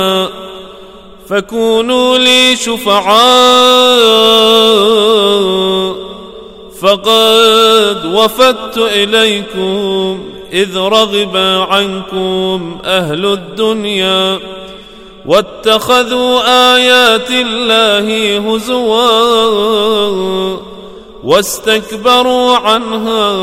فكونوا لي شفعاء، فقد وفدت إليكم إذ رغب عنكم أهل الدنيا واتخذوا آيات الله هزوا واستكبروا عنها.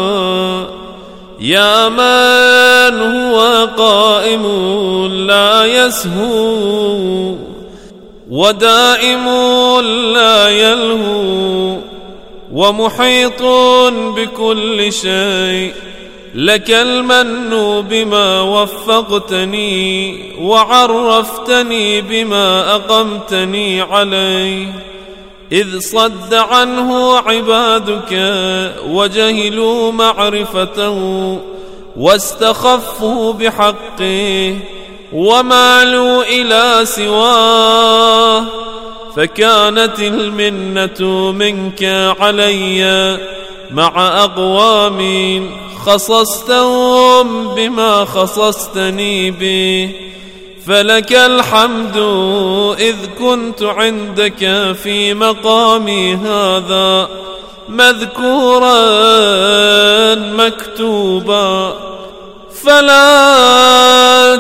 يا من هو قائم لا يسهو ودائم لا يلهو ومحيط بكل شيء، لك المن بما وفقتني وعرفتني بما أقمتني عليه، إذ صد عنه عبادك وجهلوا معرفته واستخفوا بحقه ومالوا إلى سواه. فكانت المنة منك علي مع أقوام خصصتهم بما خصصتني به، فلك الحمد إذ كنت عندك في مقامي هذا مذكورا مكتوبا، فلا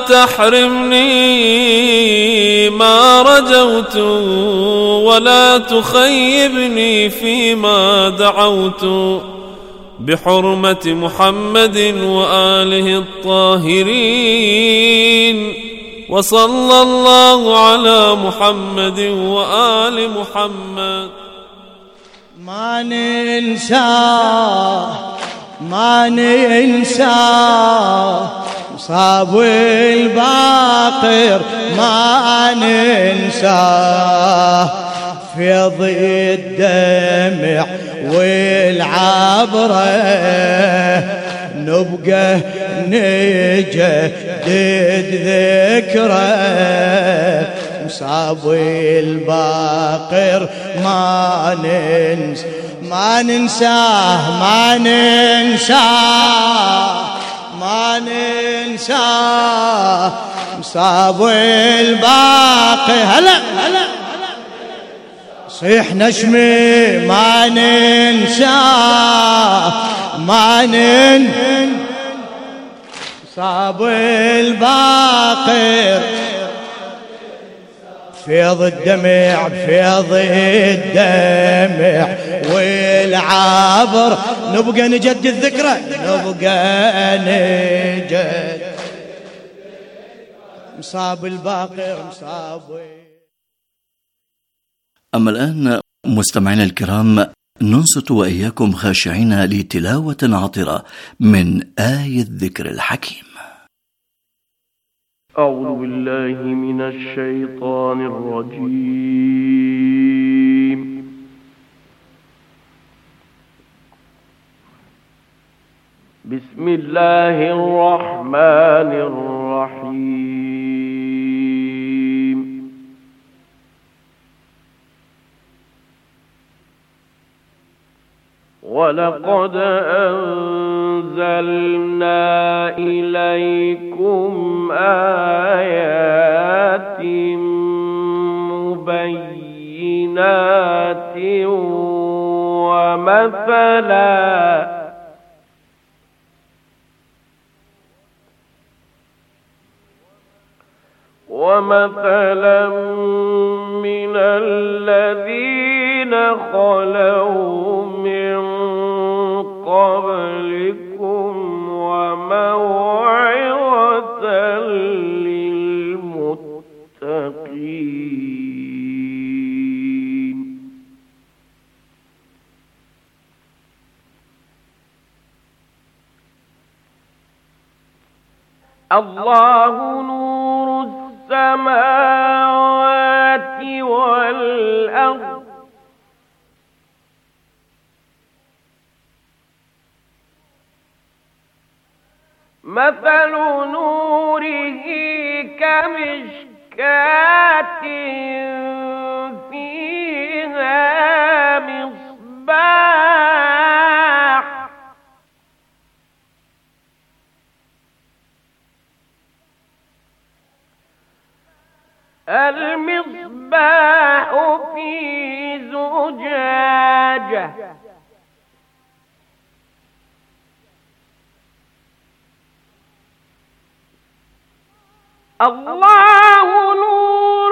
تحرمني ما رجوت ولا تخيبني فيما دعوت، بحرمة محمد وآله الطاهرين، وصلى الله على محمد وآل محمد. ما ننسى مصاب الباقر، ما ننسى فيض الدمع والعبرة، نبقى نجدد ذكرى مصاب الباقر، ما ننسى مصاب الباقر. هلا صيح نشمي ما ننسى مصاب الباقر، فيض الدمع والعبر، نبقى نجدد الذكرى، نبقى نجدد مصاب الباقر مصاب. أما الآن مستمعينا الكرام ننصت وإياكم خاشعين لتلاوة عطرة من آية الذكر الحكيم. أعوذ بالله من الشيطان الرجيم. بسم الله الرحمن الرحيم. ولقد أنزلنا إليكم آيات مبينات ومثلا من الذين خلوا من قبلكم وموعظة للمتقين. الله نور السماوات والأرض، مثل نوره كمشكاة فيها مصباح، المصباح في زجاجة الله نور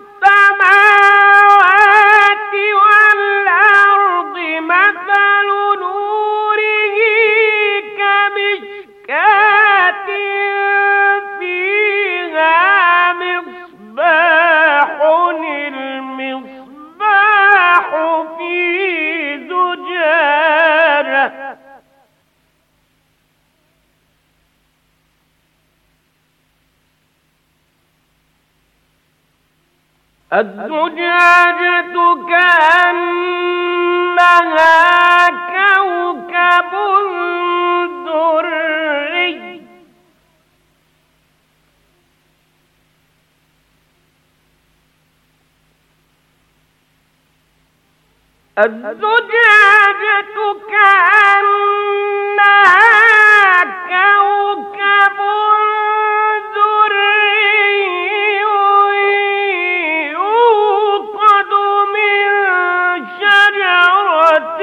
السماوات والأرض مثل نوره كمشكاة فيها مصباح المصباح في زجاجة الزجاجة كأنها كوكب دري الزجاجة كأنها كوكب دري يوقد من شجرة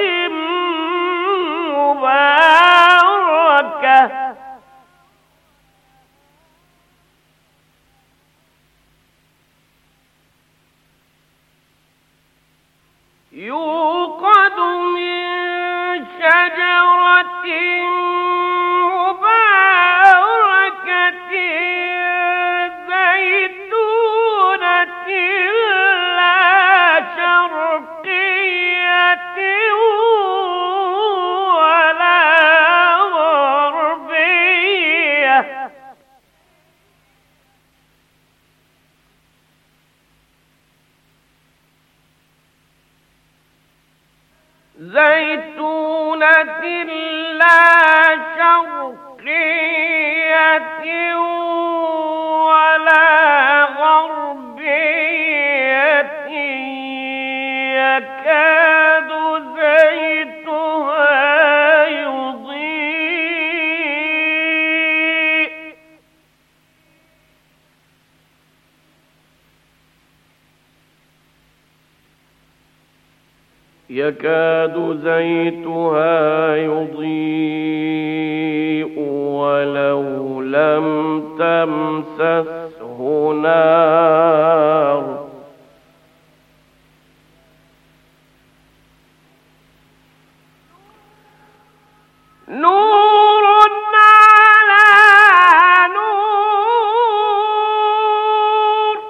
مباركة يوقد من شجرة مباركة زيتونة لا شرقية ولا غربية زيتونة لا شرقية ولا غربية يكاد زيتها يضيء ولو لم تمسسه نار نور على نور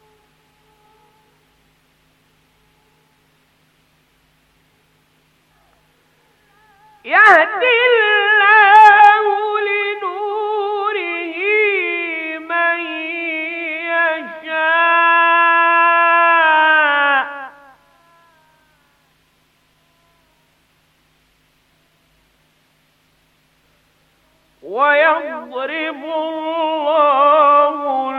يهدي الله لنوره من يشاء ويضرب الله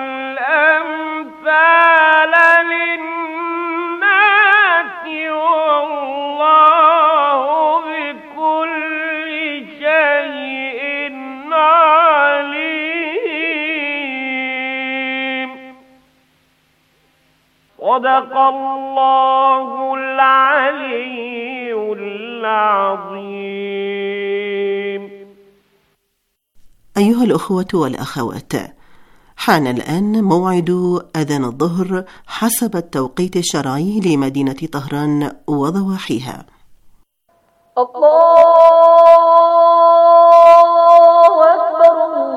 الأمثال للناس والله بكل شيء عليم. صدق الله العلي العظيم. أيها الأخوة والأخوات، حان الآن موعد أذان الظهر حسب التوقيت الشرعي لمدينة طهران وضواحيها. الله أكبر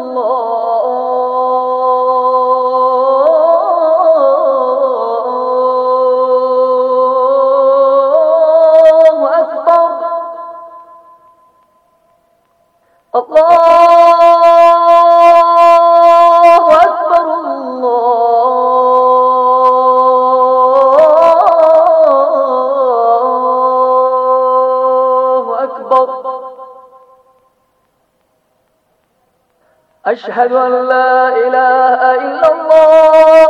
الله أكبر أشهد أن لا إله إلا الله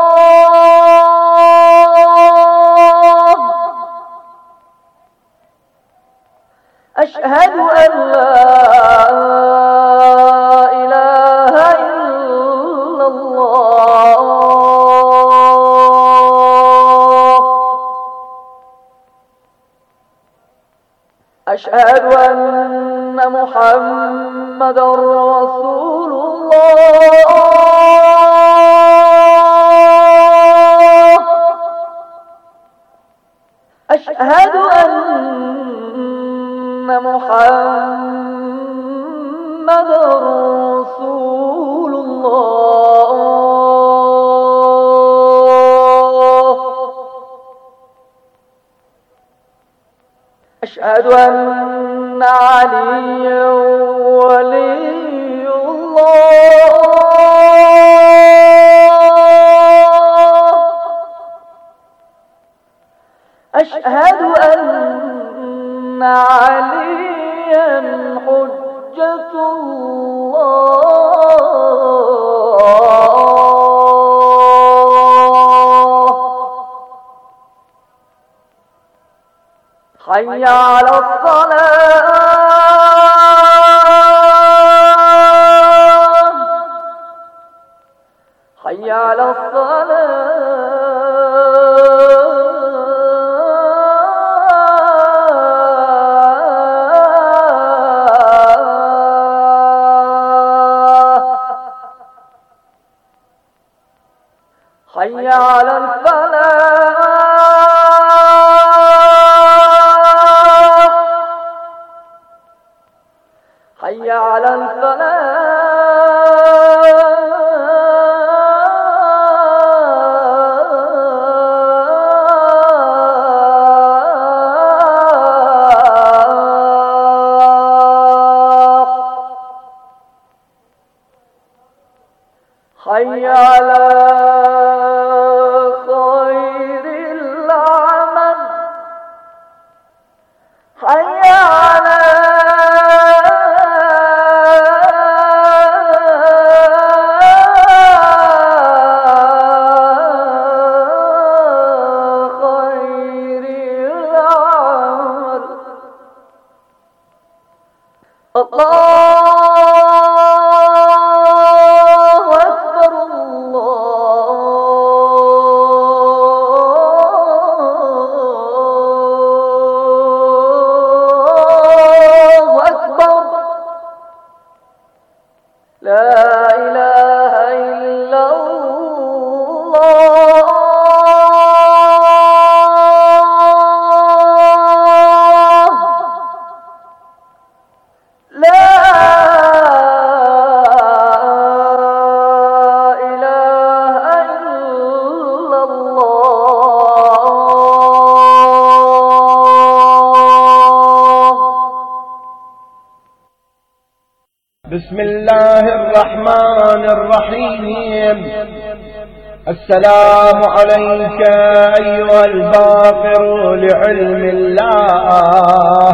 أشهد أن لا إله إلا الله أشهد أن محمد رسول الله. أشهد أن محمد رسول الله. أشهد أن عليا ولي الله. أشهد أن عليا حجة الله. حي على الصلاة. حي على الصلاة. حي على الفلاح. حي على الفلاح. حي على خير العمل. حي على خير العمل. الله بسم الله الرحمن الرحيم. السلام عليك أيها الباقر لعلم الله.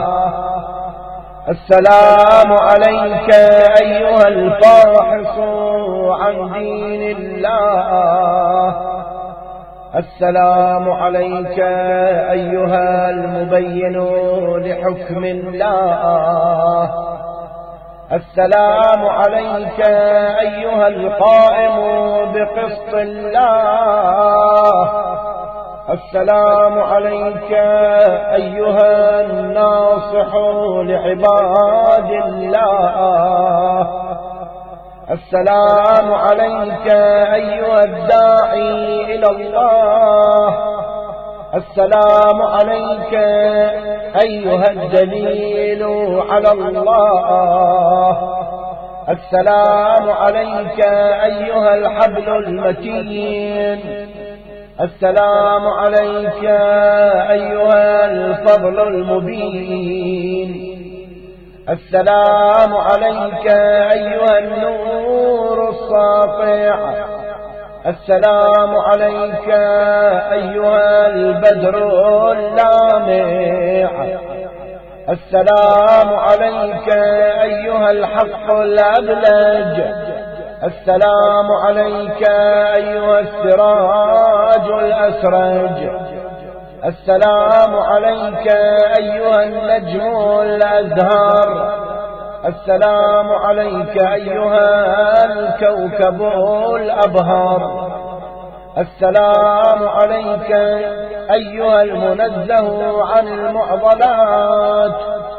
السلام عليك أيها الفاحص عن دين الله. السلام عليك أيها المبين لحكم الله. السلام عليك أيها القائم بقسط الله. السلام عليك أيها الناصح لعباد الله. السلام عليك أيها الداعي إلى الله. السلام عليك أيها الدليل على الله. السلام عليك أيها الحبل المتين. السلام عليك أيها الفضل المبين. السلام عليك أيها النور الساطع. السلام عليك أيها البدر اللامع. السلام عليك أيها الحق الأبلج. السلام عليك أيها السراج الأسرج. السلام عليك أيها النجم الأزهر. السلام عليك أيها الكوكب الأبهر. السلام عليك أيها المنزه عن المعضلات.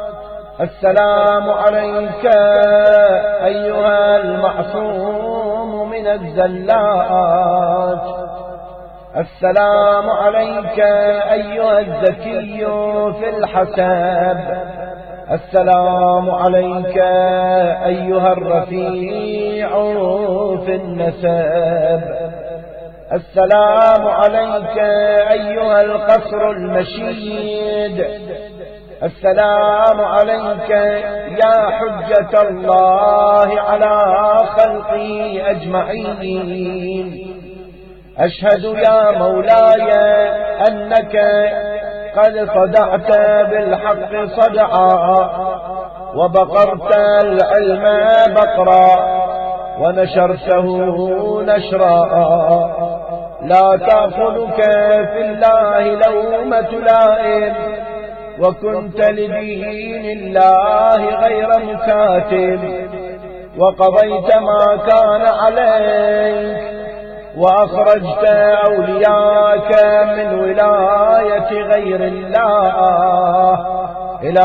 السلام عليك أيها المعصوم من الزلات. السلام عليك أيها الزكي في الحسب. السلام عليك أيها الرفيع في النسب. السلام عليك أيها القصر المشيد. السلام عليك يا حجة الله على خلقه أجمعين. أشهد يا مولاي أنك قد صدعت بالحق صدعا، وبقرت العلم بقرا، ونشرته نشرا. لا تأخذك في الله لومة لائم، وكنت لدين الله غير مكاتب، وقضيت ما كان عليك، وأخرجت أولياءك من ولاية غير الله إلى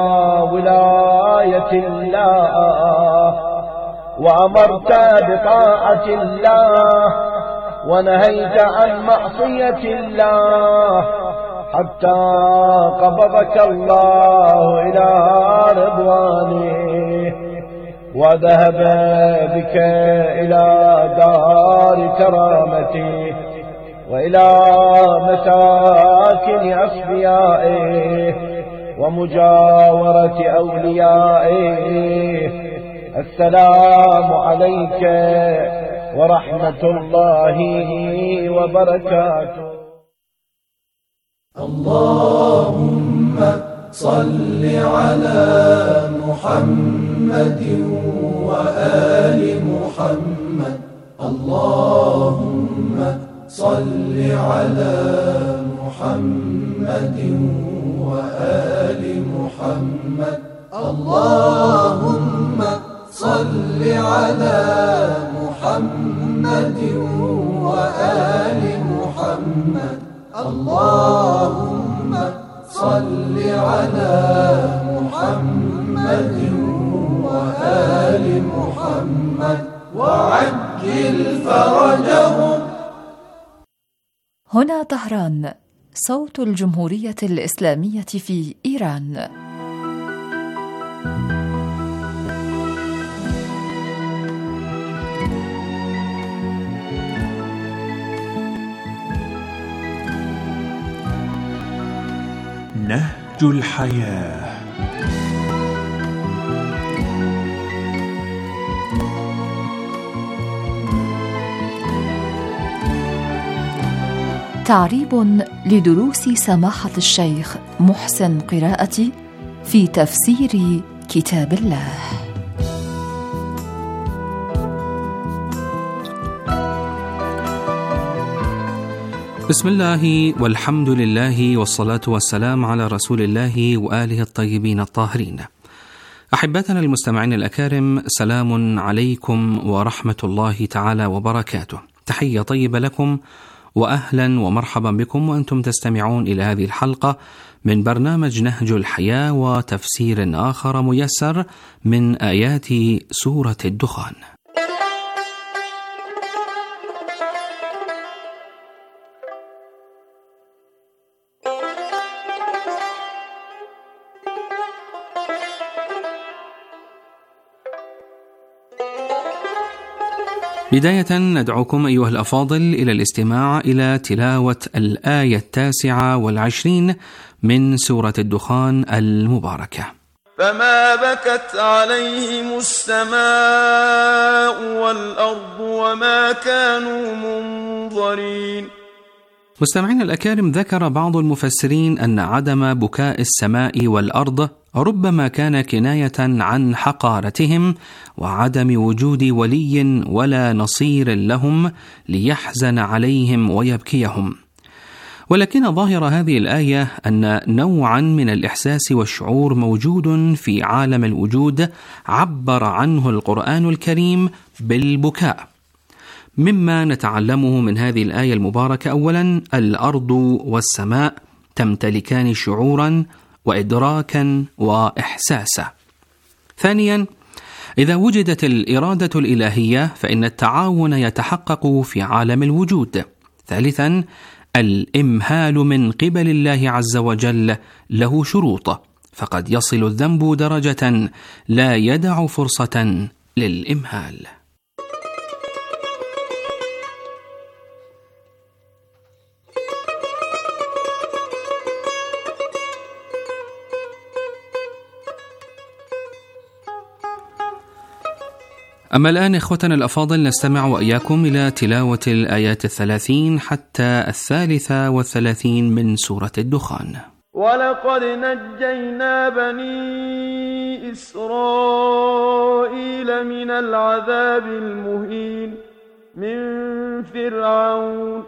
ولاية الله، وأمرت بطاعة الله، ونهيت عن معصية الله، حتى قبضك الله إلى رضوانه، وذهب بك إلى دار كرامته، وإلى مساكن أصفيائه، ومجاورة أوليائه. السلام عليك ورحمة الله وبركاته. اللهم صل على محمد وآل محمد. اللهم صل على محمد وآل محمد. اللهم صل على محمد وآل محمد. اللهم صل على محمد وآل محمد وعجل فرجهم. هنا طهران، صوت الجمهورية الإسلامية في إيران. نهج الحياة. تعريب لدروس سماحة الشيخ محسن قراءتي في تفسير كتاب الله. بسم الله والحمد لله والصلاة والسلام على رسول الله وآله الطيبين الطاهرين. أحبتنا المستمعين الأكارم، سلام عليكم ورحمة الله تعالى وبركاته. تحية طيبة لكم وأهلا ومرحبا بكم، وأنتم تستمعون إلى هذه الحلقة من برنامج نهج الحياة وتفسير آخر ميسر من آيات سورة الدخان. بداية ندعوكم أيها الأفاضل إلى الاستماع إلى تلاوة الآية 29 من سورة الدخان المباركة. فما بكت عليهم السماء والأرض وما كانوا منظرين. مستمعين الأكارم، ذكر بعض المفسرين أن عدم بكاء السماء والأرض ربما كان كناية عن حقارتهم وعدم وجود ولي ولا نصير لهم ليحزن عليهم ويبكيهم. ولكن ظاهر هذه الآية أن نوعا من الإحساس والشعور موجود في عالم الوجود عبر عنه القرآن الكريم بالبكاء. مما نتعلمه من هذه الآية المباركة: أولا، الأرض والسماء تمتلكان شعورا وإدراكا وإحساسا. ثانيا، إذا وجدت الإرادة الإلهية فإن التعاون يتحقق في عالم الوجود. ثالثا، الإمهال من قبل الله عز وجل له شروط، فقد يصل الذنب درجة لا يدع فرصة للإمهال. أما الآن إخوتنا الأفاضل، نستمع وإياكم إلى تلاوة الآيات 30 حتى 33 من سورة الدخان. ولقد نجينا بني إسرائيل من العذاب المهين من فرعون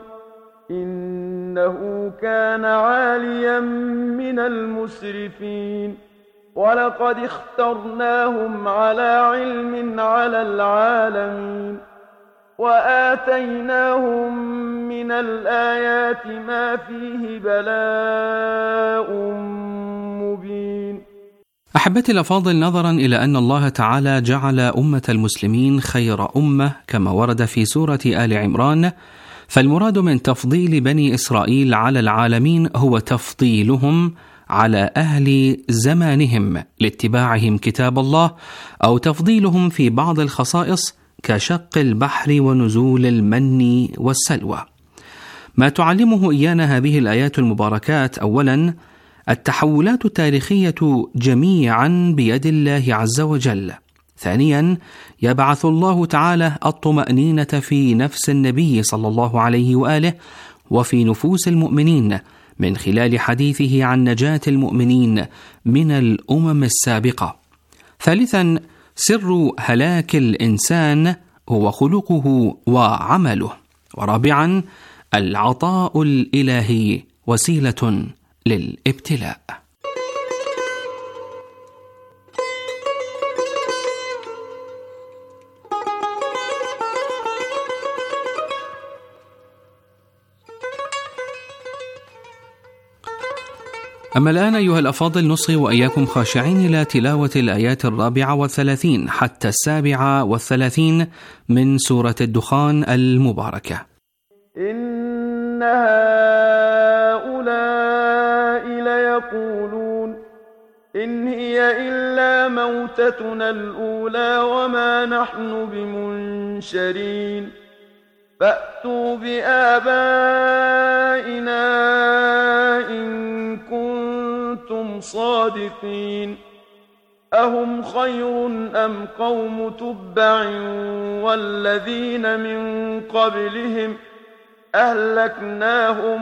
إنه كان عاليا من المسرفين ولقد اخترناهم على علم على العالمين وآتيناهم من الآيات ما فيه بلاء مبين. أحبتي الأفاضل، نظرا إلى أن الله تعالى جعل أمة المسلمين خير أمة كما ورد في سورة آل عمران، فالمراد من تفضيل بني إسرائيل على العالمين هو تفضيلهم على أهل زمانهم لاتباعهم كتاب الله، أو تفضيلهم في بعض الخصائص كشق البحر ونزول المن والسلوى. ما تعلمه إيانا هذه الآيات المباركات: أولا، التحولات التاريخية جميعا بيد الله عز وجل. ثانيا، يبعث الله تعالى الطمأنينة في نفس النبي صلى الله عليه وآله وفي نفوس المؤمنين من خلال حديثه عن نجاة المؤمنين من الأمم السابقة. ثالثا، سر هلاك الإنسان هو خلقه وعمله. ورابعا، العطاء الإلهي وسيلة للابتلاء. أما الآن أيها الأفاضل، نصغي وإياكم خاشعين إلى تلاوة الآيات 34 حتى 37 من سورة الدخان المباركة. إن هؤلاء ليقولون إن هي إلا موتتنا الأولى وما نحن بمنشرين فأتوا بآبائنا إن كنتم صادقين أهم خير أم قوم تبع والذين من قبلهم أهلكناهم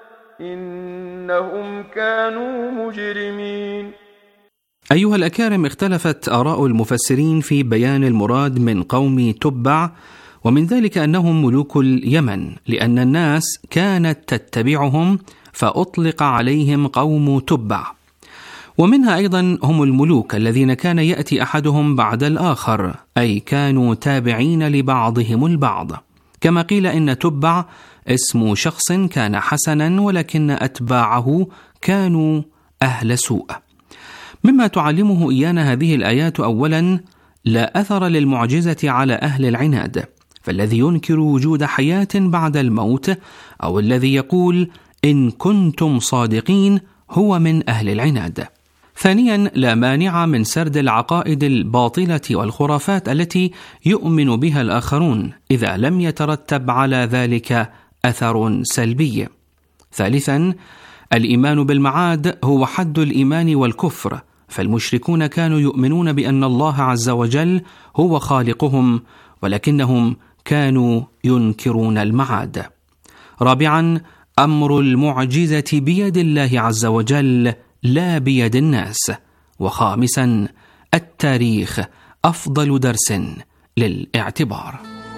إنهم كانوا مجرمين. أيها الأكارم، اختلفت آراء المفسرين في بيان المراد من قوم تبع، ومن ذلك أنهم ملوك اليمن، لأن الناس كانت تتبعهم فأطلق عليهم قوم تبع. ومنها أيضا هم الملوك الذين كان يأتي أحدهم بعد الآخر، أي كانوا تابعين لبعضهم البعض، كما قيل إن تبع اسم شخص كان حسنا ولكن أتباعه كانوا أهل سوء. مما تعلمه إيانا هذه الآيات: أولا، لا أثر للمعجزة على أهل العناد، فالذي ينكر وجود حياة بعد الموت أو الذي يقول إن كنتم صادقين هو من أهل العناد. ثانيا، لا مانع من سرد العقائد الباطلة والخرافات التي يؤمن بها الآخرون إذا لم يترتب على ذلك أثر سلبي. ثالثا، الإيمان بالمعاد هو حد الإيمان والكفر، فالمشركون كانوا يؤمنون بأن الله عز وجل هو خالقهم ولكنهم كانوا ينكرون المعاد. رابعا، أمر المعجزة بيد الله عز وجل لا بيد الناس. وخامسا، التاريخ أفضل درس للاعتبار.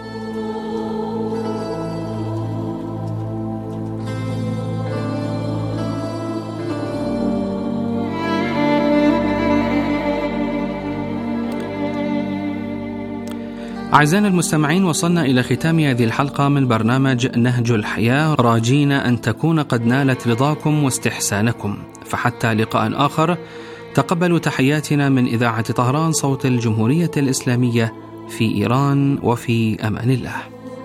أعزائنا المستمعين، وصلنا إلى ختام هذه الحلقة من برنامج نهج الحياة، راجين أن تكون قد نالت رضاكم واستحسانكم. فحتى لقاء آخر، تقبلوا تحياتنا من إذاعة طهران صوت الجمهورية الإسلامية في إيران، وفي أمان الله.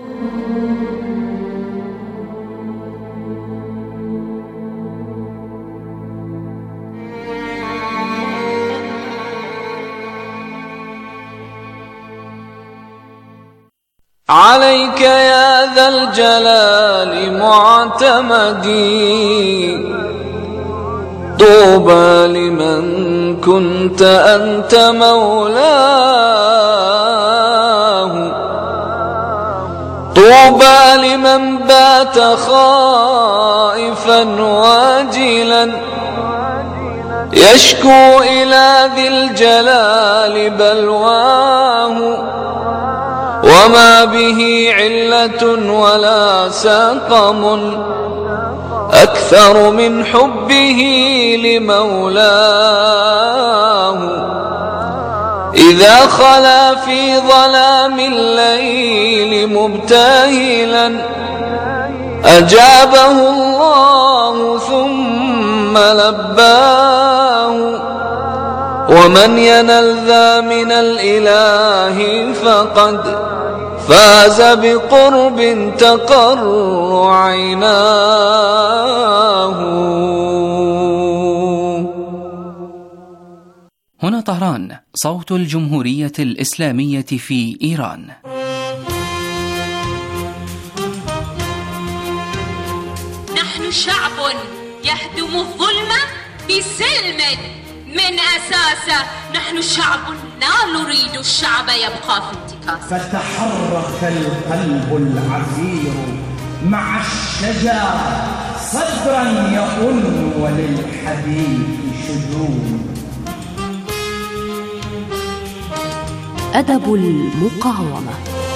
عليك يا ذا الجلال معتمدي، طوبى لمن كنت أنت مولاه، طوبى لمن بات خائفا واجلا، يشكو إلى ذي الجلال بلواه، وما به علة ولا سقم أكثر من حبه لمولاه، إذا خلا في ظلام الليل مبتهلا أجابه الله ثم لباه، ومن ينل ذا من الإله فقد فاز بقرب تقر عيناه. هنا طهران صوت الجمهورية الإسلامية في إيران. نحن شعب يهدم الظلم بسلم من أساسه، نحن شعب لا نريد الشعب يبقى في انتكاسه. فتحرك القلب العسير مع الشجر صدرا يؤن وللحديث شجون. أدب المقاومة.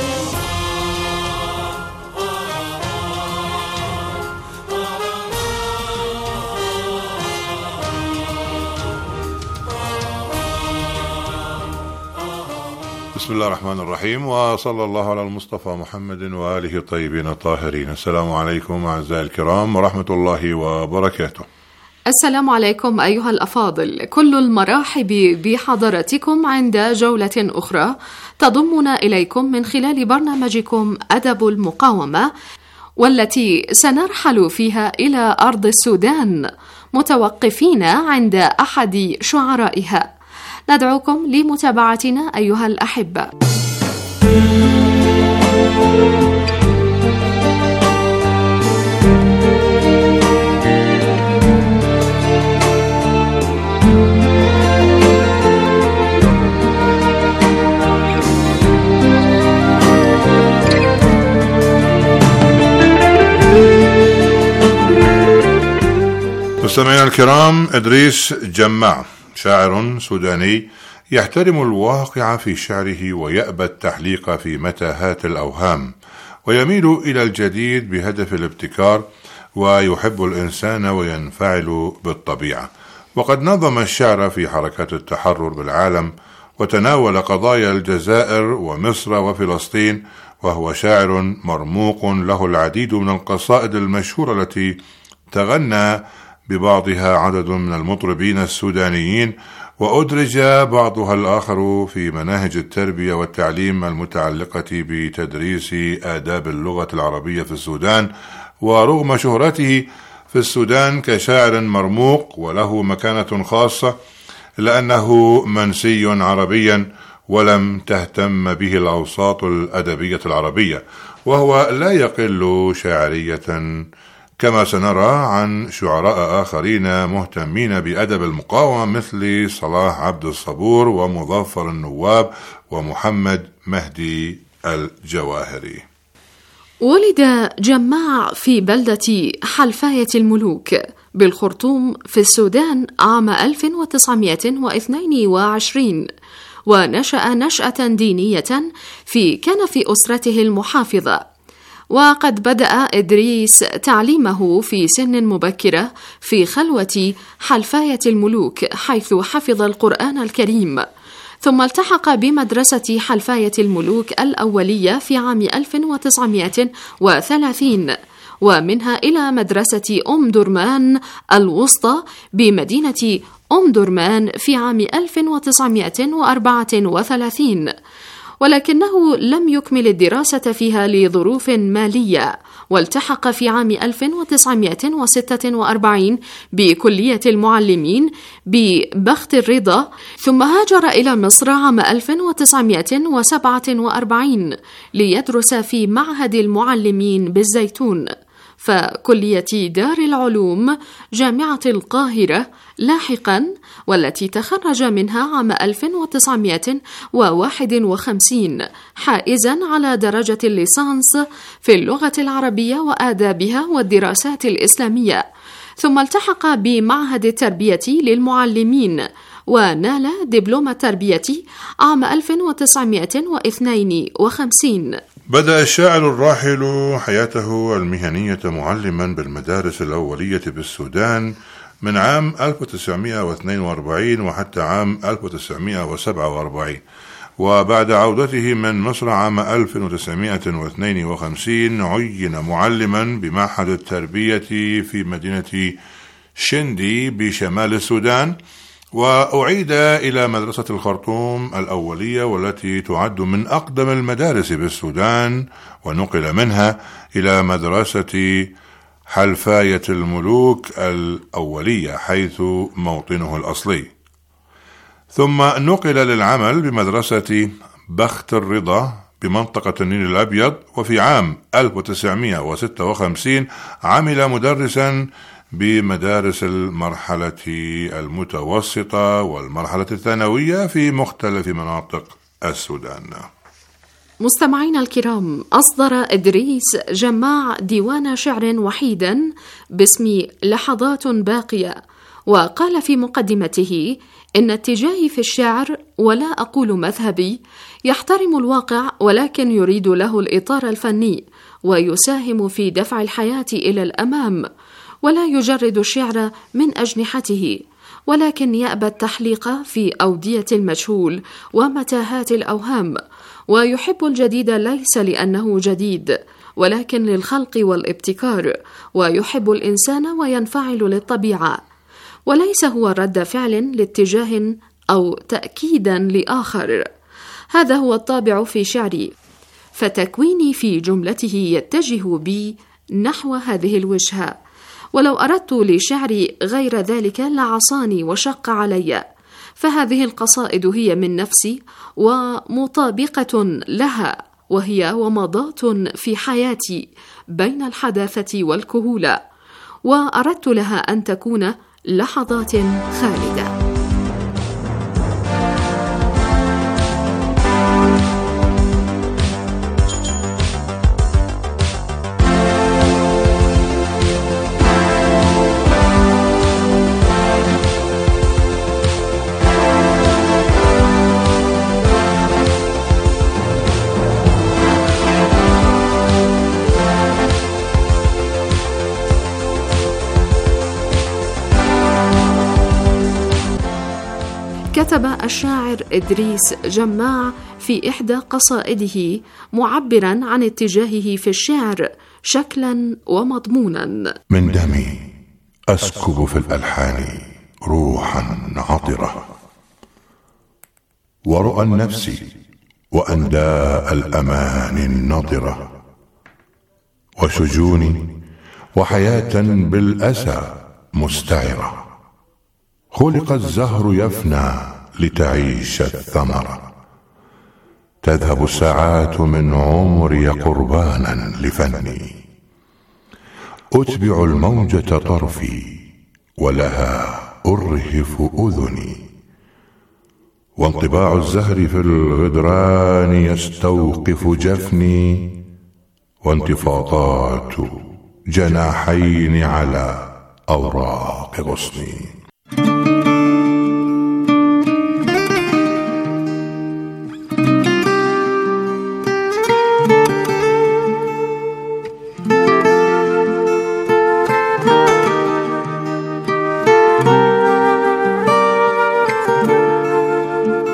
بسم الله الرحمن الرحيم، وصلى الله على المصطفى محمد وآله الطيبين الطاهرين. السلام عليكم أعزائي الكرام ورحمة الله وبركاته. السلام عليكم أيها الأفاضل، كل المرحب بحضراتكم عند جولة أخرى تضمنا إليكم من خلال برنامجكم أدب المقاومة، والتي سنرحل فيها إلى أرض السودان متوقفين عند أحد شعرائها. ندعوكم لمتابعتنا أيها الأحبة. مستمعينا الكرام، إدريس جماع شاعر سوداني يحترم الواقع في شعره ويأبى التحليق في متاهات الأوهام، ويميل إلى الجديد بهدف الابتكار، ويحب الإنسان وينفعل بالطبيعة. وقد نظم الشعر في حركات التحرر بالعالم، وتناول قضايا الجزائر ومصر وفلسطين، وهو شاعر مرموق له العديد من القصائد المشهورة التي تغنى ببعضها عدد من المطربين السودانيين، وأدرج بعضها الآخر في مناهج التربية والتعليم المتعلقة بتدريس آداب اللغة العربية في السودان. ورغم شهرته في السودان كشاعر مرموق وله مكانة خاصة، لأنه منسي عربيا ولم تهتم به الأوساط الأدبية العربية، وهو لا يقل شاعرية كما سنرى عن شعراء آخرين مهتمين بأدب المقاومة مثل صلاح عبد الصبور ومظفر النواب ومحمد مهدي الجواهري. ولد جماع في بلدة حلفاية الملوك بالخرطوم في السودان عام 1922، ونشأ نشأة دينية في كنف أسرته المحافظة. وقد بدأ إدريس تعليمه في سن مبكرة في خلوة حلفاية الملوك، حيث حفظ القرآن الكريم، ثم التحق بمدرسة حلفاية الملوك الأولية في عام 1930، ومنها إلى مدرسة أم درمان الوسطى بمدينة أم درمان في عام 1934، ولكنه لم يكمل الدراسة فيها لظروف مالية، والتحق في عام 1946 بكلية المعلمين ببخت الرضا، ثم هاجر إلى مصر عام 1947 ليدرس في معهد المعلمين بالزيتون، فكلية دار العلوم جامعة القاهرة لاحقا، والتي تخرج منها عام 1951 حائزا على درجة الليسانس في اللغة العربية وآدابها والدراسات الإسلامية، ثم التحق بمعهد التربية للمعلمين ونال دبلوم التربية عام 1952. بدأ الشاعر الراحل حياته المهنية معلما بالمدارس الأولية بالسودان من عام 1942 وحتى عام 1947، وبعد عودته من مصر عام 1952 عين معلما بمعهد التربية في مدينة شندي بشمال السودان، وأعيد إلى مدرسة الخرطوم الأولية والتي تعد من أقدم المدارس بالسودان، ونقل منها إلى مدرسة حلفاية الملوك الأولية حيث موطنه الأصلي، ثم نقل للعمل بمدرسة بخت الرضا بمنطقة النيل الأبيض، وفي عام 1956 عمل مدرسا بمدارس المرحلة المتوسطة والمرحلة الثانوية في مختلف مناطق السودان. مستمعينا الكرام، أصدر إدريس جماع ديوان شعر وحيدا باسم لحظات باقية، وقال في مقدمته إن اتجاهي في الشعر، ولا أقول مذهبي، يحترم الواقع ولكن يريد له الإطار الفني ويساهم في دفع الحياة إلى الأمام، ولا يجرد الشعر من أجنحته، ولكن يأبى التحليق في أودية المجهول ومتاهات الأوهام، ويحب الجديد ليس لأنه جديد ولكن للخلق والابتكار، ويحب الإنسان وينفعل للطبيعة، وليس هو رد فعل لاتجاه أو تأكيدا لآخر. هذا هو الطابع في شعري، فتكويني في جملته يتجه بي نحو هذه الوجهة، ولو أردت لشعري غير ذلك لعصاني وشق علي، فهذه القصائد هي من نفسي ومطابقة لها، وهي ومضات في حياتي بين الحداثة والكهولة، وأردت لها أن تكون لحظات خالدة. كتب الشاعر إدريس جماع في إحدى قصائده معبرا عن اتجاهه في الشعر شكلا ومضمونا: من دمي أسكب في الألحان روحا عطرة، ورؤى النفس وأنداء الأمان النضرة، وشجوني وحياة بالأسى مستعرة، خلق الزهر يفنى لتعيش الثمرة، تذهب الساعات من عمري قربانا لفني، أتبع الموجة طرفي ولها أرهف أذني، وانطباع الزهر في الغدران يستوقف جفني، وانتفاضات جناحين على أوراق غصني.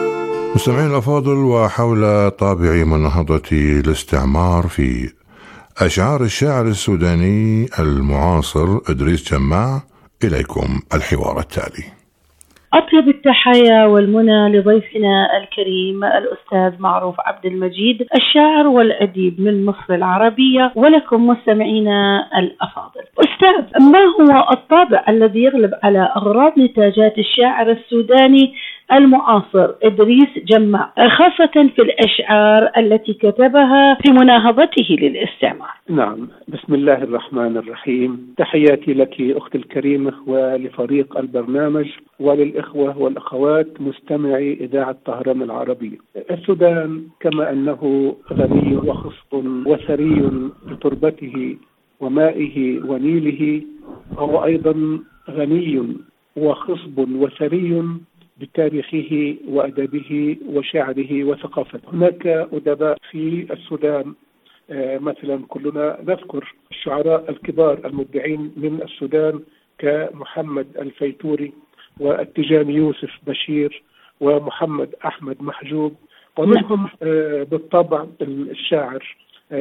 مستمعين الأفاضل، وحول طابع منهضة الاستعمار في أشعار الشاعر السوداني المعاصر إدريس جماع. إليكم الحوار التالي. أطيب التحايا والمنى لضيفنا الكريم الأستاذ معروف عبد المجيد، الشاعر والأديب من مصر العربية، ولكم مستمعينا الأفاضل. أستاذ، ما هو الطابع الذي يغلب على أغراض نتاجات الشاعر السوداني المعاصر إدريس جماع، خاصة في الأشعار التي كتبها في مناهضته للاستعمار؟ نعم، بسم الله الرحمن الرحيم. تحياتي لك أختي الكريمة ولفريق البرنامج وللإخوة والأخوات مستمعي إذاعة طهران العربية. السودان كما أنه غني وخصب وثري بتربته ومائه ونيله، هو أيضا غني وخصب وثري بتاريخه وأدبه وشعره وثقافته. هناك أدباء في السودان، مثلا كلنا نذكر الشعراء الكبار المبدعين من السودان كمحمد الفيتوري والتجاني يوسف بشير ومحمد أحمد محجوب، ومنهم بالطبع الشاعر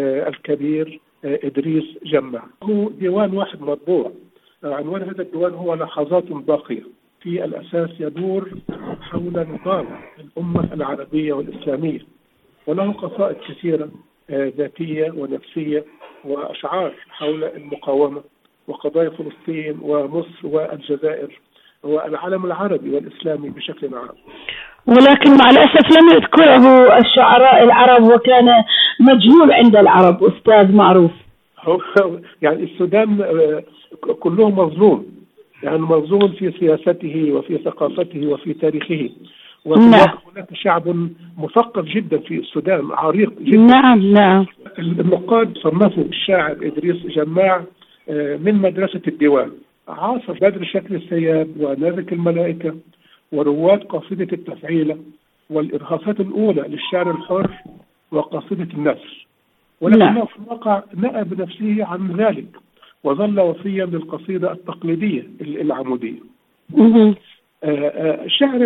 الكبير إدريس جماع. هو ديوان واحد مطبوع، عنوان هذا الديوان هو لحظات باقية، في الأساس يدور حول نضال الأمة العربية والإسلامية، وله قصائد كثيرة ذاتية ونفسية وأشعار حول المقاومة وقضايا فلسطين ومصر والجزائر والعالم العربي والإسلامي بشكل عام. ولكن مع الأسف لم يذكره الشعراء العرب، وكان مجهول عند العرب أستاذ معروف. يعني السودان كله مظلوم، يعني مظلوم في سياسته وفي ثقافته وفي تاريخه، وهناك شعب مثقف جدا في السودان، عريق جدا. نعم. النقاد صنفوا الشاعر إدريس جماع من مدرسة الديوان، عاصر بدر شكل السياب ونازك الملائكة ورواد قصيدة التفعيلة والإرهاصات الأولى للشعر الحر وقصيدة النثر، ولكنه في الواقع نأى بنفسه عن ذلك وظل وصيا للقصيدة التقليدية العمودية. الشعر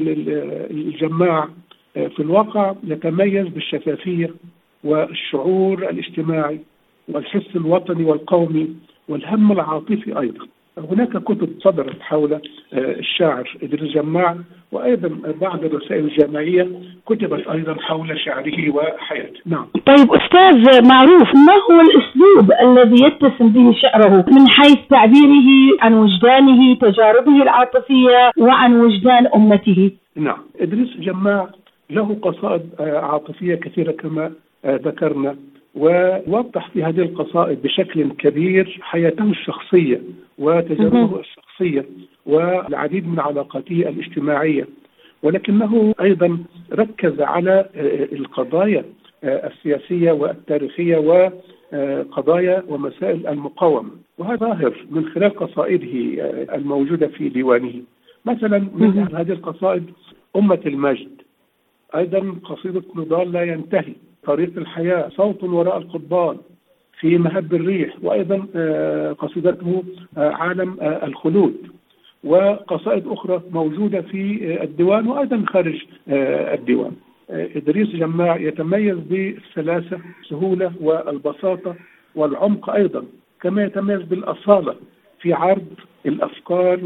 الجماع في الواقع يتميز بالشفافية والشعور الاجتماعي والحس الوطني والقومي والهم العاطفي أيضا. هناك كتب صدرت حول الشاعر إدريس جماع، وأيضا بعض الرسائل الجامعية كتبت أيضا حول شعره وحياته. نعم. طيب أستاذ معروف، ما هو الأسلوب الذي يتسم به شعره من حيث تعبيره عن وجدانه، تجاربه العاطفية وعن وجدان أمته؟ نعم، إدريس جماع له قصائد عاطفية كثيرة كما ذكرنا، ووضح في هذه القصائد بشكل كبير حياته الشخصية وتجاربه الشخصية والعديد من علاقاته الاجتماعية، ولكنه أيضا ركز على القضايا السياسية والتاريخية وقضايا ومسائل المقاومة، وهذا ظاهر من خلال قصائده الموجودة في ديوانه. مثلا من هذه القصائد أمة المجد، أيضا قصيدة نضال لا ينتهي، طريق الحياة، صوت وراء القضبان، في مهب الريح، وأيضا قصيدته عالم الخلود، وقصائد أخرى موجودة في الديوان وأيضا خارج الديوان. إدريس جماع يتميز بالسلاسة، السهولة والبساطة والعمق، أيضا كما يتميز بالأصالة في عرض الأفكار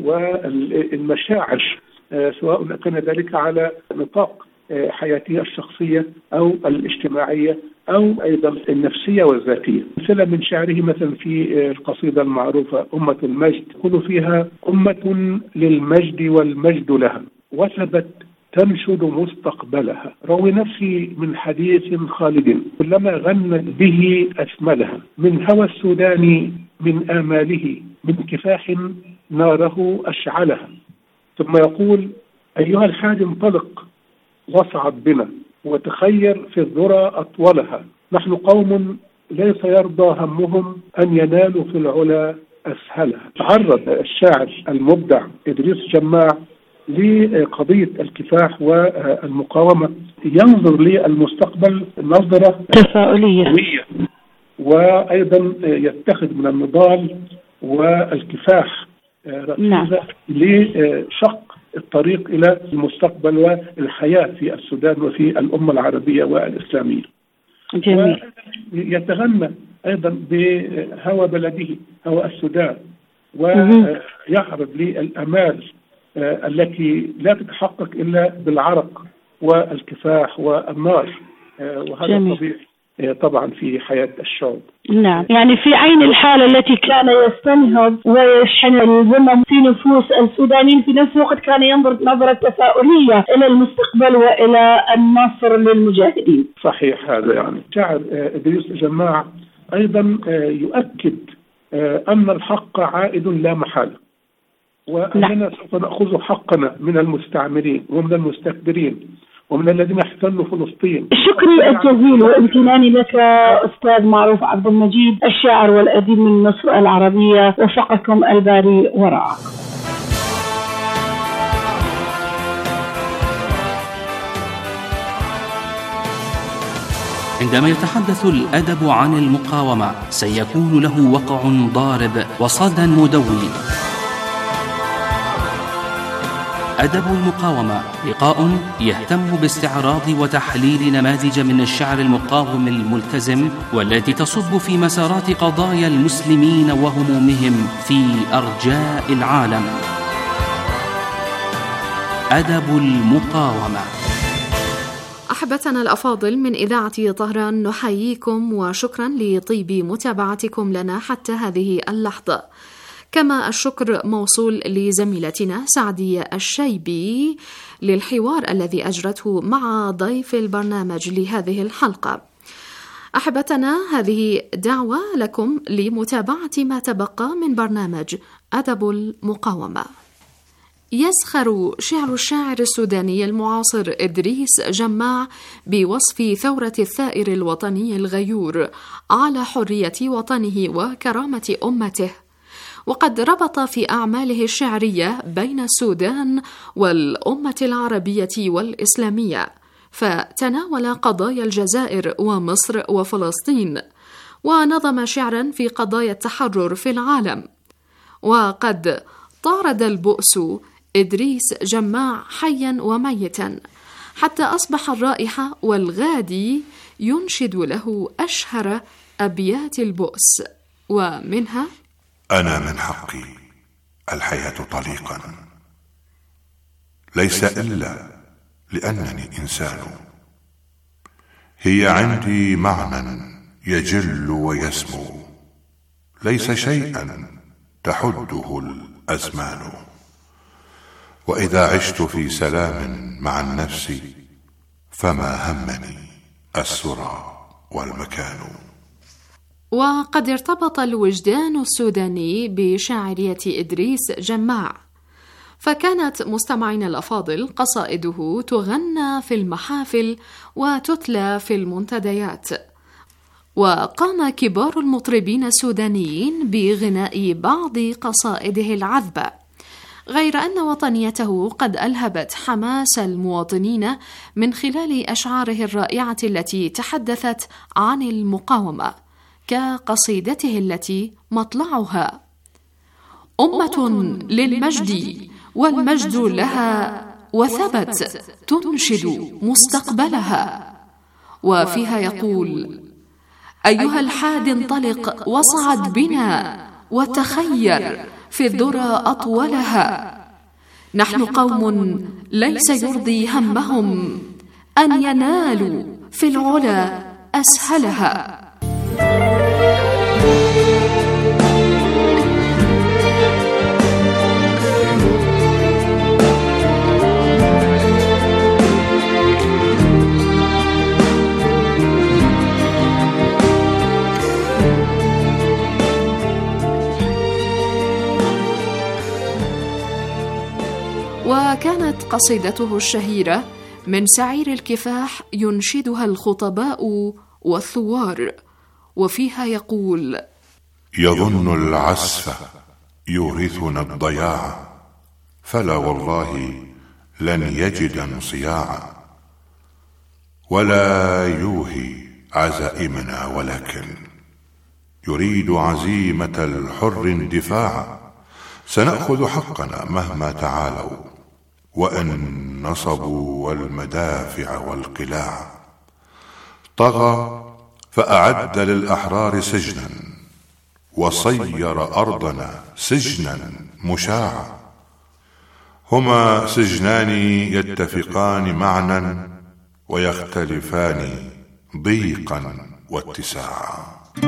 والمشاعر، سواء كان ذلك على نطاق حياته الشخصية أو الاجتماعية أو أيضا النفسية والذاتية. مثلا من شعره مثلا في القصيدة المعروفة أمة المجد، يقول فيها: أمة للمجد والمجد لها وثبت تنشد مستقبلها، روي نفسي من حديث خالد كلما غنت به أثملها، من هوى السودان من آماله من كفاح ناره أشعلها. ثم يقول: أيها الحاج انطلق واصعد بنا وتخير في الذرى أطولها، نحن قوم ليس يرضى همهم أن ينالوا في العلا أسهلها. تعرض الشاعر المبدع إدريس جماع لقضية الكفاح والمقاومة، ينظر للمستقبل نظرة تفاؤلية، وأيضا يتخذ من النضال والكفاح ركيزة لشق الطريق إلى المستقبل والحياة في السودان وفي الأمة العربية والإسلامية. جميل. يتغنى أيضا بهوى بلده، هوى السودان، ويعرض للآمال التي لا تتحقق إلا بالعرق والكفاح والنار، وهذا طبيعي طبعا في حياة الشعوب. نعم، يعني في عين الحالة التي كان يستنهض ويشحن الذمم في نفوس السودانيين، في نفس الوقت كان ينظر نظرة تفاؤلية إلى المستقبل وإلى النصر للمجاهدين. صحيح، هذا يعني شاعر إدريس جماع أيضا يؤكد أن الحق عائد لا محالة، وأننا سوف نأخذ حقنا من المستعمرين ومن المستكبرين ومن الذين احتلوا فلسطين. شكري الجزيل وامتناني لك أستاذ معروف عبد المجيد، الشاعر والأديب من مصر العربية، وفقكم الباري ورعاكم. عندما يتحدث الأدب عن المقاومة سيكون له وقع ضارب وصدى مدوي. أدب المقاومة لقاء يهتم باستعراض وتحليل نماذج من الشعر المقاوم الملتزم والتي تصب في مسارات قضايا المسلمين وهمومهم في أرجاء العالم. أدب المقاومة. أحبتنا الأفاضل، من إذاعة طهران نحييكم وشكرا لطيب متابعتكم لنا حتى هذه اللحظة. كما الشكر موصول لزميلتنا سعدية الشيبي للحوار الذي أجرته مع ضيف البرنامج لهذه الحلقة. أحبتنا، هذه دعوة لكم لمتابعة ما تبقى من برنامج أدب المقاومة. يزخر شعر الشاعر السوداني المعاصر إدريس جماع بوصف ثورة الثائر الوطني الغيور على حرية وطنه وكرامة أمته، وقد ربط في أعماله الشعرية بين السودان والأمة العربية والإسلامية، فتناول قضايا الجزائر ومصر وفلسطين، ونظم شعرا في قضايا التحرر في العالم. وقد طارد البؤس إدريس جماع حيا وميتا حتى أصبح الرائحة والغادي ينشد له أشهر أبيات البؤس، ومنها: أنا من حقي الحياة طليقا، ليس إلا لأنني إنسان، هي عندي معنى يجل ويسمو، ليس شيئا تحده الأزمان، وإذا عشت في سلام مع النفس فما همني السرى والمكان. وقد ارتبط الوجدان السوداني بشاعرية إدريس جماع، فكانت مستمعين الأفاضل قصائده تغنى في المحافل وتتلى في المنتديات، وقام كبار المطربين السودانيين بغناء بعض قصائده العذبة، غير أن وطنيته قد ألهبت حماس المواطنين من خلال أشعاره الرائعة التي تحدثت عن المقاومة، كقصيدته التي مطلعها: أمة للمجد والمجد لها وثبت تنشد مستقبلها، وفيها يقول: أيها الحاد انطلق وصعد بنا وتخير في الذرى أطولها، نحن قوم ليس يرضي همهم أن ينالوا في العلا أسهلها. وكانت قصيدته الشهيرة من سعير الكفاح ينشدها الخطباء والثوار، وفيها يقول: يظن العسف يورثنا الضياع، فلا والله لن يجد انصياعا، ولا يوهي عزائمنا ولكن يريد عزيمة الحر اندفاعا، سنأخذ حقنا مهما تعالوا وإن نصبوا والمدافع والقلاع، طغى فأعد للأحرار سجنا وصير أرضنا سجنا مشاعا. هما سجنان يتفقان معنى ويختلفان ضيقا واتساعا.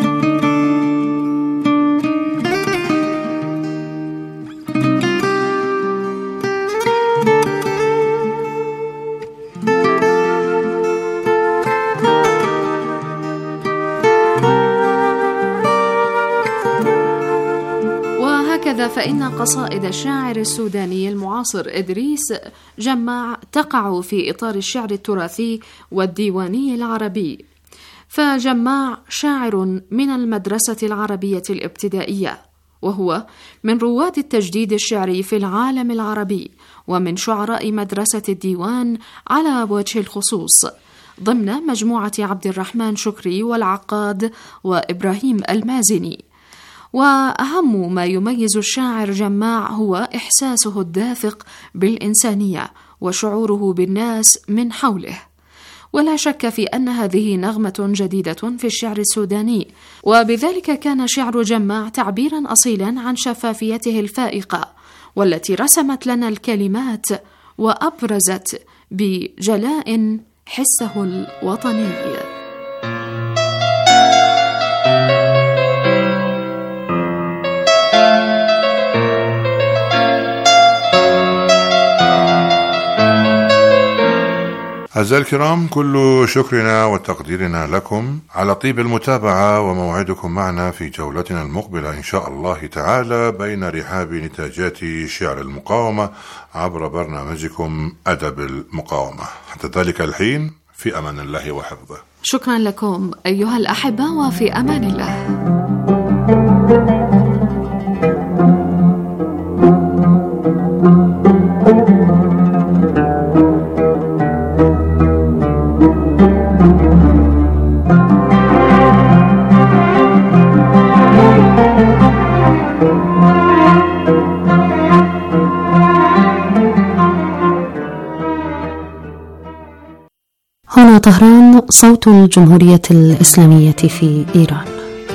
فإن قصائد الشاعر السوداني المعاصر إدريس جماع تقع في إطار الشعر التراثي والديواني العربي. فجماع شاعر من المدرسة العربية الابتدائية، وهو من رواد التجديد الشعري في العالم العربي، ومن شعراء مدرسة الديوان على وجه الخصوص، ضمن مجموعة عبد الرحمن شكري والعقاد وإبراهيم المازني. وأهم ما يميز الشاعر جماع هو إحساسه الدافق بالإنسانية وشعوره بالناس من حوله. ولا شك في أن هذه نغمة جديدة في الشعر السوداني، وبذلك كان شعر جماع تعبيرا أصيلا عن شفافيته الفائقة، والتي رسمت لنا الكلمات وأبرزت بجلاء حسه الوطني. أعزائي الكرام، كل شكرنا وتقديرنا لكم على طيب المتابعة، وموعدكم معنا في جولتنا المقبلة إن شاء الله تعالى بين رحاب نتاجات شعر المقاومة عبر برنامجكم أدب المقاومة. حتى ذلك الحين في أمان الله وحفظه. شكرا لكم أيها الأحبة، وفي أمان الله. هنا طهران، صوت الجمهورية الإسلامية في إيران.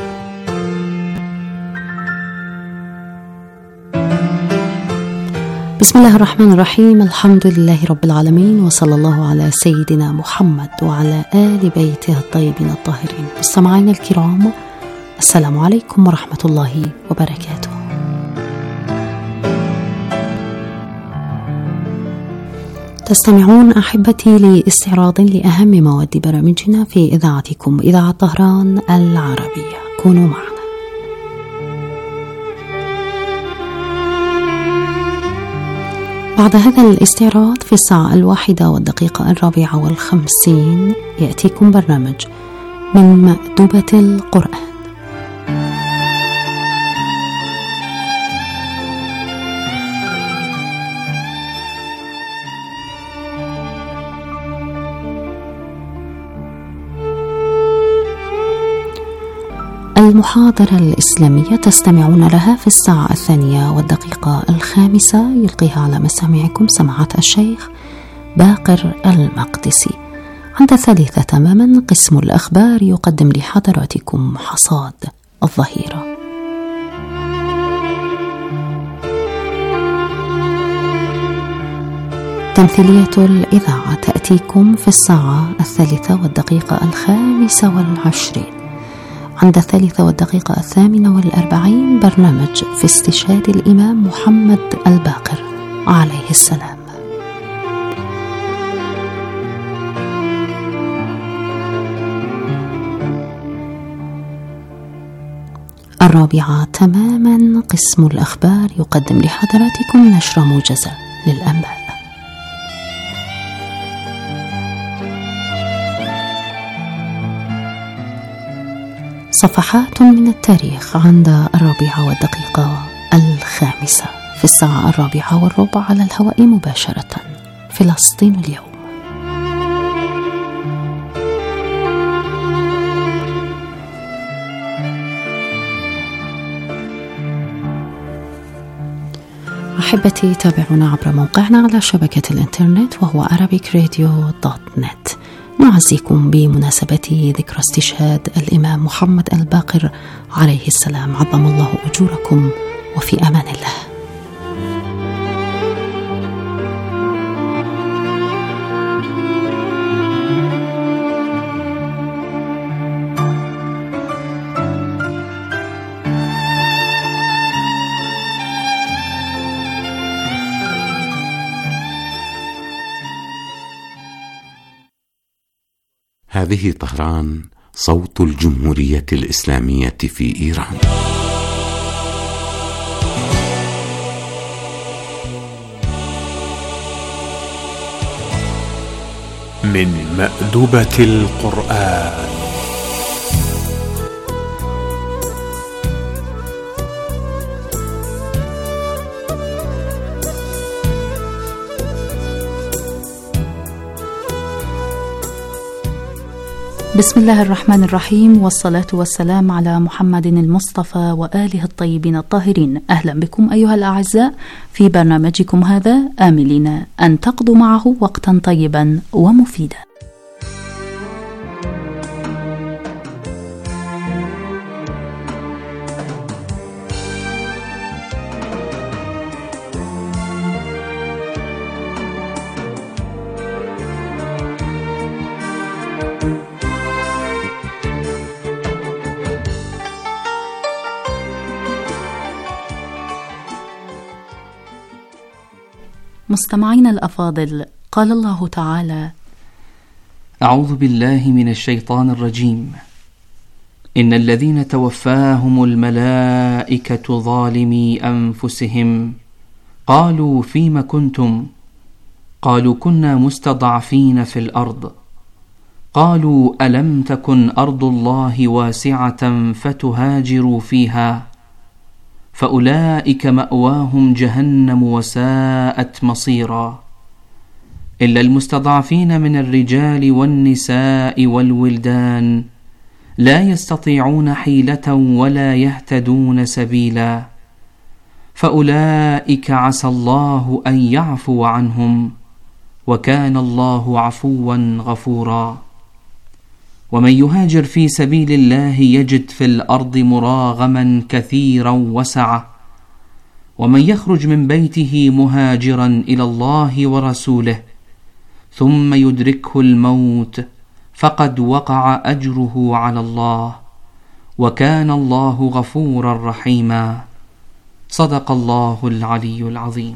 بسم الله الرحمن الرحيم، الحمد لله رب العالمين، وصلى الله على سيدنا محمد وعلى آل بيته الطيبين الطاهرين. مستمعينا الكرام، السلام عليكم ورحمة الله وبركاته. تستمعون أحبتي لاستعراض لأهم مواد برامجنا في إذاعتكم إذاعة طهران العربية. كونوا معنا. بعد هذا الاستعراض في الساعة 1:04:54 يأتيكم برنامج من مأدبة القرآن. المحاضرة الإسلامية تستمعون لها في الساعة 2:05 يلقيها على مسامعكم سماحة الشيخ باقر المقدسي. عند 3 تماما قسم الأخبار يقدم لحضراتكم حصاد الظهيرة. تمثيلية الإذاعة تأتيكم في الساعة 3:25. عند 3:48 برنامج في استشهاد الإمام محمد الباقر عليه السلام. الرابعة تماما قسم الأخبار يقدم لحضراتكم نشرة موجزة للأنباء. صفحات من التاريخ عند 4:05 في الساعة 4:15 على الهواء مباشرة. فلسطين اليوم. أحبتي، تابعونا عبر موقعنا على شبكة الإنترنت وهو arabicradio.net. نعزيكم بمناسبة ذكرى استشهاد الإمام محمد الباقر عليه السلام. عظم الله أجوركم وفي أمان الله. هذه طهران، صوت الجمهورية الإسلامية في إيران. من مأدبة القرآن. بسم الله الرحمن الرحيم، والصلاة والسلام على محمد المصطفى وآله الطيبين الطاهرين. أهلا بكم أيها الأعزاء في برنامجكم هذا، آملين أن تقضوا معه وقتا طيبا ومفيدا. مستمعينا الأفاضل، قال الله تعالى: أعوذ بالله من الشيطان الرجيم. إن الذين توفاهم الملائكة ظالمي أنفسهم قالوا فيم كنتم؟ قالوا كنا مستضعفين في الأرض. قالوا ألم تكن أرض الله واسعة فتهاجروا فيها؟ فأولئك مأواهم جهنم وساءت مصيرا. إلا المستضعفين من الرجال والنساء والولدان لا يستطيعون حيلة ولا يهتدون سبيلا، فأولئك عسى الله أن يعفو عنهم، وكان الله عفوا غفورا. ومن يهاجر في سبيل الله يجد في الأرض مراغما كثيرا وسعة، ومن يخرج من بيته مهاجرا إلى الله ورسوله ثم يدركه الموت فقد وقع أجره على الله، وكان الله غفورا رحيما. صدق الله العلي العظيم.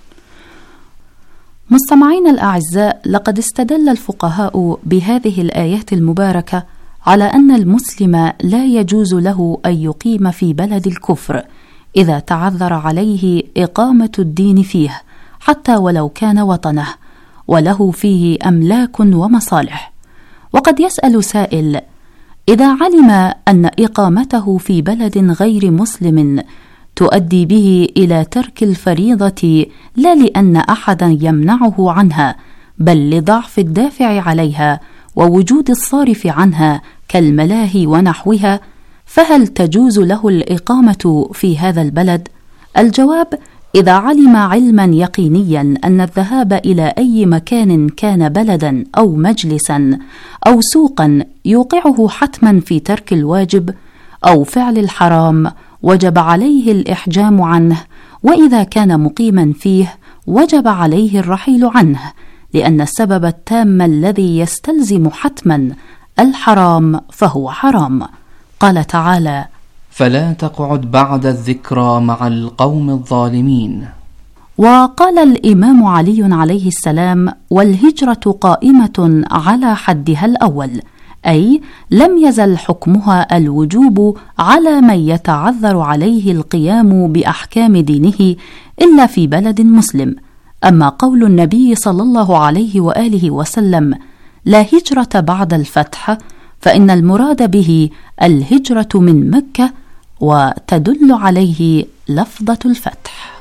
مستمعين الأعزاء، لقد استدل الفقهاء بهذه الآيات المباركة على أن المسلم لا يجوز له أن يقيم في بلد الكفر إذا تعذر عليه إقامة الدين فيه، حتى ولو كان وطنه وله فيه أملاك ومصالح. وقد يسأل سائل: إذا علم أن إقامته في بلد غير مسلم تؤدي به إلى ترك الفريضة، لا لأن أحدا يمنعه عنها، بل لضعف الدافع عليها ووجود الصارف عنها كالملاهي ونحوها، فهل تجوز له الإقامة في هذا البلد؟ الجواب: إذا علم علما يقينيا أن الذهاب إلى أي مكان كان بلدا أو مجلسا أو سوقا يوقعه حتما في ترك الواجب أو فعل الحرام، وجب عليه الإحجام عنه، وإذا كان مقيما فيه وجب عليه الرحيل عنه، لأن السبب التام الذي يستلزم حتما الحرام فهو حرام. قال تعالى: فلا تقعد بعد الذكرى مع القوم الظالمين. وقال الإمام علي عليه السلام: والهجرة قائمة على حدها الأول، أي لم يزل حكمها الوجوب على من يتعذر عليه القيام بأحكام دينه إلا في بلد مسلم. أما قول النبي صلى الله عليه وآله وسلم: لا هجرة بعد الفتح، فإن المراد به الهجرة من مكة، وتدل عليه لفظة الفتح.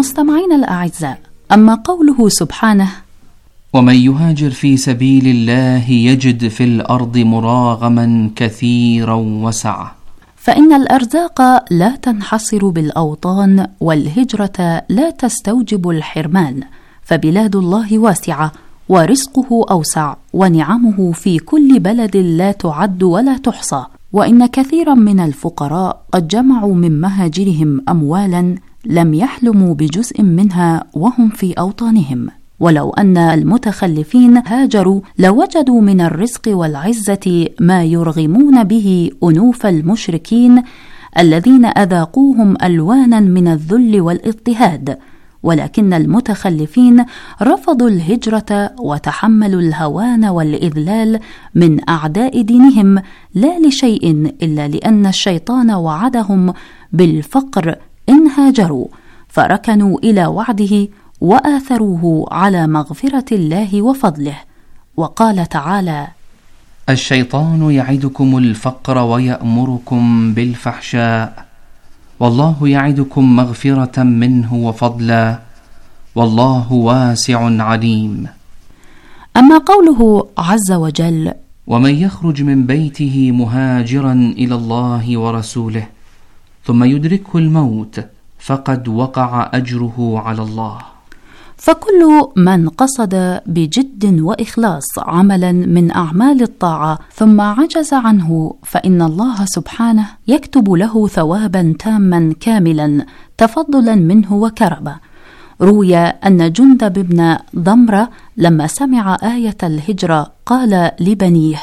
مستمعينا الأعزاء، أما قوله سبحانه: ومن يهاجر في سبيل الله يجد في الأرض مراغما كثيرا وسعة، فإن الأرزاق لا تنحصر بالأوطان، والهجرة لا تستوجب الحرمان، فبلاد الله واسعة ورزقه أوسع، ونعمه في كل بلد لا تعد ولا تحصى. وإن كثيرا من الفقراء قد جمعوا من مهاجرهم أموالا لم يحلموا بجزء منها وهم في أوطانهم، ولو أن المتخلفين هاجروا لوجدوا من الرزق والعزة ما يرغمون به أنوف المشركين الذين أذاقوهم ألوانا من الذل والاضطهاد، ولكن المتخلفين رفضوا الهجرة وتحملوا الهوان والإذلال من أعداء دينهم، لا لشيء إلا لأن الشيطان وعدهم بالفقر إن هاجروا، فركنوا إلى وعده وآثروه على مغفرة الله وفضله. وقال تعالى: الشيطان يعدكم الفقر ويأمركم بالفحشاء، والله يعدكم مغفرة منه وفضلا، والله واسع عليم. أما قوله عز وجل: ومن يخرج من بيته مهاجرا إلى الله ورسوله ثم يدركه الموت فقد وقع أجره على الله، فكل من قصد بجد وإخلاص عملا من أعمال الطاعة ثم عجز عنه فإن الله سبحانه يكتب له ثوابا تاما كاملا تفضلا منه وكرما. روي أن جندب بن ضمرة لما سمع آية الهجرة قال لبنيه: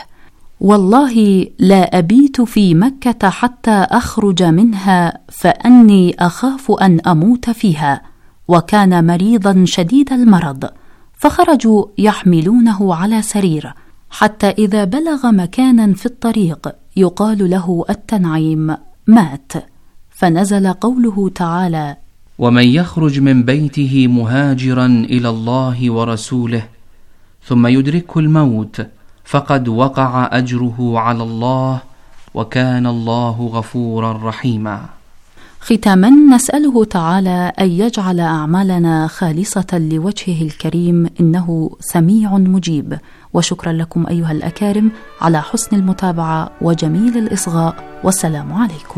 والله لا أبيت في مكة حتى أخرج منها، فأني أخاف أن أموت فيها. وكان مريضا شديد المرض، فخرجوا يحملونه على سرير، حتى إذا بلغ مكانا في الطريق يقال له التنعيم مات، فنزل قوله تعالى: ومن يخرج من بيته مهاجرا إلى الله ورسوله ثم يدركه الموت فقد وقع أجره على الله، وكان الله غفورا رحيما. ختاما نسأله تعالى أن يجعل أعمالنا خالصة لوجهه الكريم، إنه سميع مجيب. وشكرا لكم أيها الأكارم على حسن المتابعة وجميل الإصغاء، والسلام عليكم.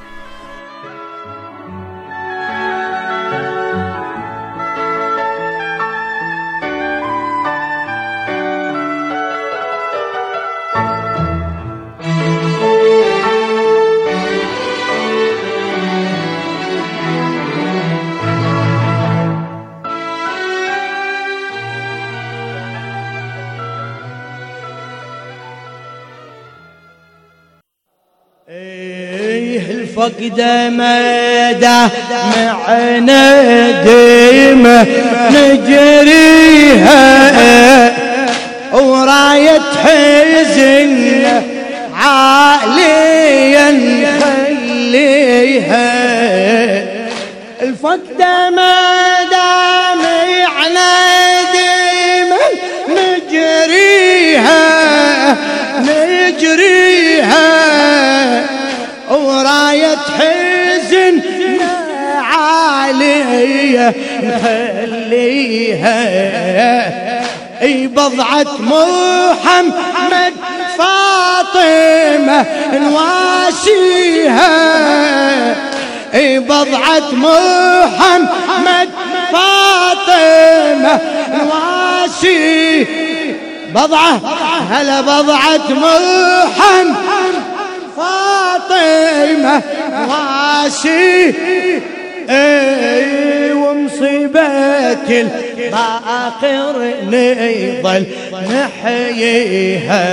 الفقد مدى معنا ديمة نجريها، وراية حزن عاليا نخليها. الفقد مدى معنا ديمة نجريها وراية حزن عالية نخليها. بضعة محمد فاطمة نواسيها، بضعة محمد فاطمة نواسي. بضعة هلا بضعة محمد فاطمة واسي. ومصيبة الباقر نظل نحييها،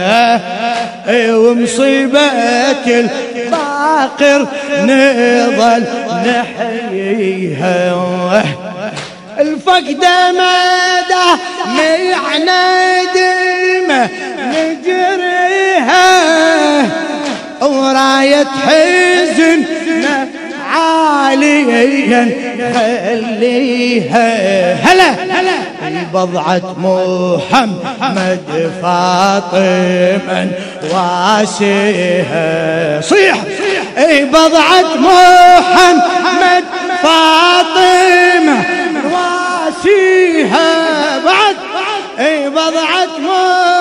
ومصيبة الباقر نظل نحييها. الفقد مدى معنا دمه نجريها، وراية حزن عاليا خليها. هلا بضعة محمد فاطمة واسيها. صيح بضعة محمد فاطمة